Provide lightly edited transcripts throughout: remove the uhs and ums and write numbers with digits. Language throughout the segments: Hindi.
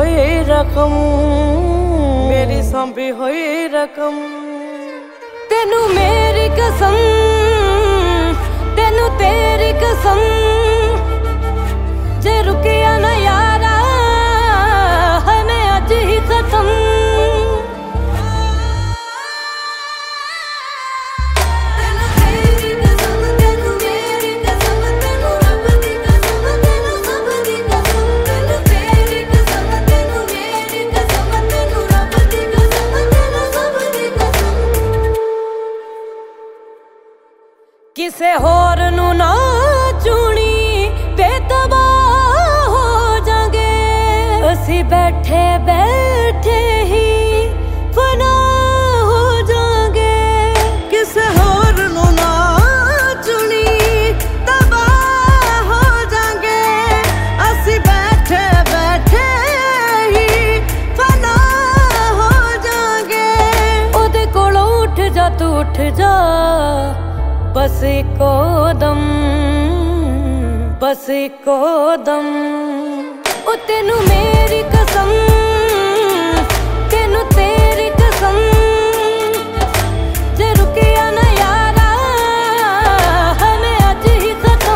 होई रकम, मेरी सांभी होई रकम। तेनू मेरी कसम, तेनू तेरी कसम, जे रुकिया ना यारा है मैं अज ही खत्म। किसे होर नू ना चुनी बेतबाह हो जांगे, असी बैठे बैठे ही फना हो जांगे। किसे होर नू ना चुनी तबाह हो जांगे, असी बैठे बैठे ही फना हो जांगे। ओदे कोलों उठ जा तू उठ जा, बस इको दम, बस इको दम। ओ तेनू मेरी कसम, तेनू तेरी कसम, जे रुकिया ना यारा है मैं अज ही खत्म।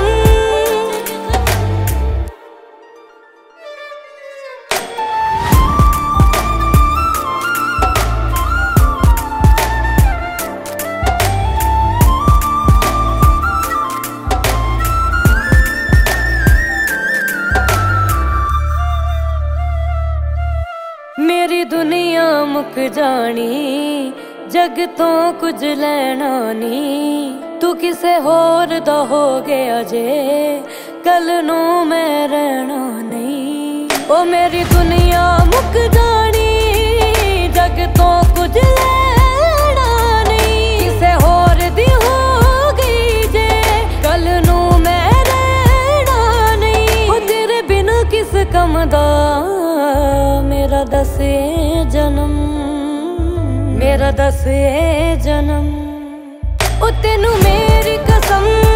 मेरी दुनिया मुक जानी, जग तो कुछ लेना नी। तू किसे होर दा हो गया जे, कल नू मैं रहना नहीं। ओ मेरी दुनिया मुक जानी, जग तो कुछ लेना नहीं। किसे होर दी हो गई जे, कल नू मैं रहना नहीं। ओ तेरे बिना किस कम दा मेरा दस जन्म, मेरा 10 जन्म। ओ तेनू मेरी कसम,